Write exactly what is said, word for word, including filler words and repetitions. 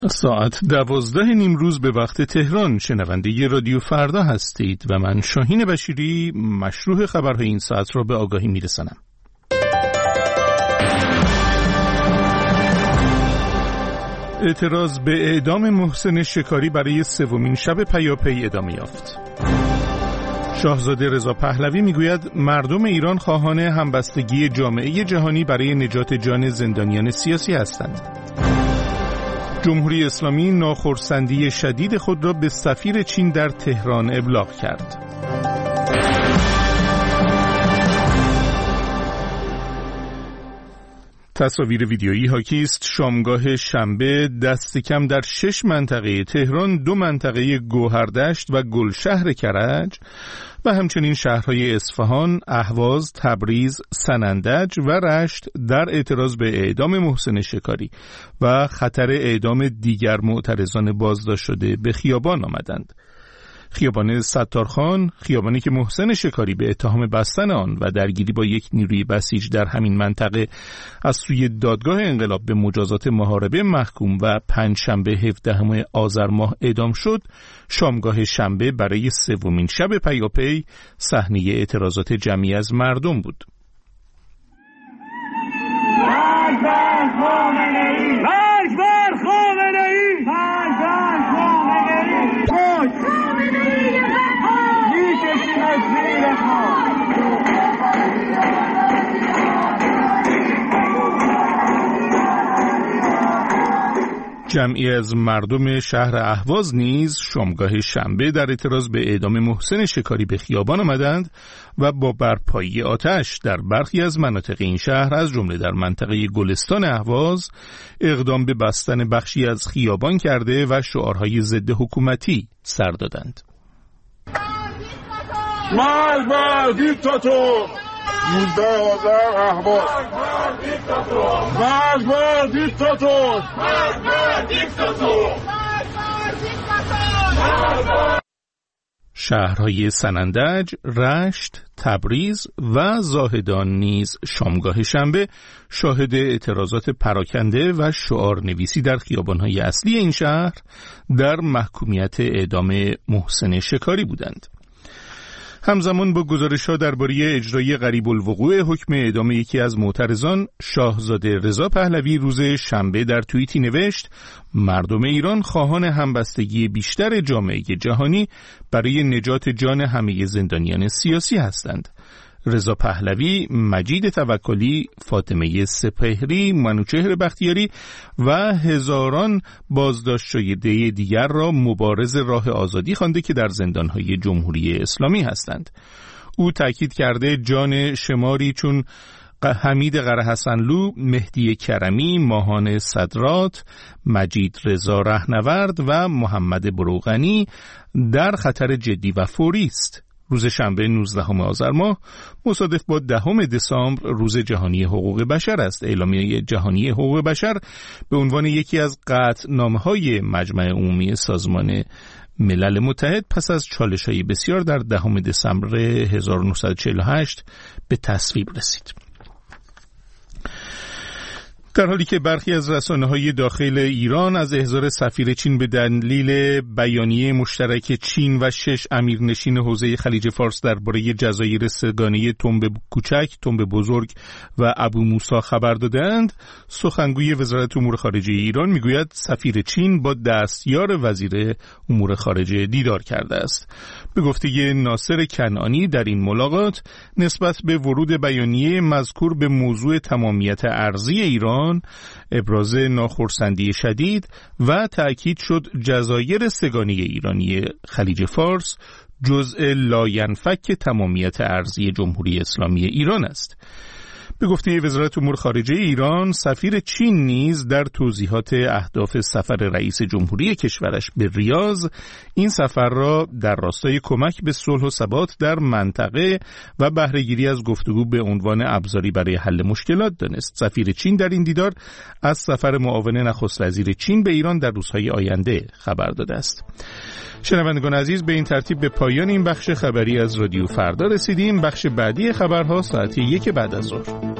ساعت دوازده نیم روز به وقت تهران شنونده رادیو فردا هستید و من شاهین بشیری مشروع خبرهای این ساعت را به آگاهی میرسانم. اعتراض به اعدام محسن شکاری برای سومین شب پیاپی ادامه یافت. شاهزاده رضا پهلوی میگوید مردم ایران خواهان همبستگی جامعه جهانی برای نجات جان زندانیان سیاسی هستند. جمهوری اسلامی ناخرسندی شدید خود را به سفیر چین در تهران ابلاغ کرد. تصاویر ویدیویی حاکی است شامگاه شنبه دست کم در شش منطقه تهران، دو منطقه گوهردشت و گلشهر کرج و همچنین شهرهای اصفهان، اهواز، تبریز، سنندج و رشت در اعتراض به اعدام محسن شکاری و خطر اعدام دیگر معترضان بازداشت شده به خیابان آمدند. خیابان ستارخان، خیابانی که محسن شکاری به اتهام بستن آن و درگیری با یک نیروی بسیج در همین منطقه از سوی دادگاه انقلاب به مجازات محاربه محکوم و پنجشنبه هفدهم آذر ماه اعدام شد، شامگاه شنبه برای سومین شب پیاپی صحنه اعتراضات جمعی از مردم بود. جمعی از مردم شهر اهواز نیز شامگاه شنبه در اعتراض به اعدام محسن شکاری به خیابان آمدند و با برپایی آتش در برخی از مناطق این شهر از جمله در منطقه گلستان اهواز اقدام به بستن بخشی از خیابان کرده و شعارهای ضد حکومتی سر دادند. مرگ بر دیکتاتور! یوزده آذر اهواز! مرگ بر دیکتاتور! مرگ بر دیکتاتور! شهرهای سنندج، رشت، تبریز و زاهدان نیز شامگاه شنبه شاهد اعتراضات پراکنده و شعار نویسی در خیابانهای اصلی این شهر در محکومیت اعدام محسن شکاری بودند. همزمان با گزارش‌ها درباره اجرای غریب الوقوع حکم اعدام یکی از معترضان، شاهزاده رضا پهلوی روز شنبه در توییتی نوشت مردم ایران خواهان همبستگی بیشتر جامعه جهانی برای نجات جان همه زندانیان سیاسی هستند. رضا پهلوی، مجید توکلی، فاطمه سپهری، منوچهر بختیاری و هزاران بازداشت شده دیگر را مبارز راه آزادی خوانده که در زندانهای جمهوری اسلامی هستند. او تاکید کرده جان شماری چون حمید قرهحسنلو، مهدی کرمی، ماهان صدرات، مجید رضا رهنورد و محمد بروغنی در خطر جدی و فوری است. روز شنبه نوزدهم آذر ماه مصادف با دهم دسامبر روز جهانی حقوق بشر است. اعلامیه جهانی حقوق بشر به عنوان یکی از قطعنامه‌های مجمع عمومی سازمان ملل متحد پس از چالش‌های بسیار در دهم دسامبر هزار و نهصد و چهل و هشت به تصویب رسید. در حالی که برخی از رسانه‌های داخل ایران از احضار سفیر چین به دلیل بیانیه مشترک چین و شش امیرنشین حوزه خلیج فارس درباره جزایر سه‌گانه تنب کوچک، تنب بزرگ و ابو موسی خبر دادند، سخنگوی وزارت امور خارجه ایران میگوید سفیر چین با دستیار وزیر امور خارجه دیدار کرده است. به گفته ناصر کنعانی در این ملاقات نسبت به ورود بیانیه مذکور به موضوع تمامیت ارضی ایران ابراز ناخرسندی شدید و تأکید شد جزایر سه‌گانه ایرانی خلیج فارس جزء لاینفک تمامیت ارضی جمهوری اسلامی ایران است. به گفته وزارت امور خارجه ایران، سفیر چین نیز در توضیحات اهداف سفر رئیس جمهوری کشورش به ریاض این سفر را در راستای کمک به صلح و ثبات در منطقه و بهره‌گیری از گفتگو به عنوان ابزاری برای حل مشکلات دانست. سفیر چین در این دیدار از سفر معاون نخست وزیر چین به ایران در روزهای آینده خبر داده است. شنوندگان عزیز، به این ترتیب به پایان این بخش خبری از رادیو فردا رسیدیم. بخش بعدی خبرها ساعت یک بعد از ظهر.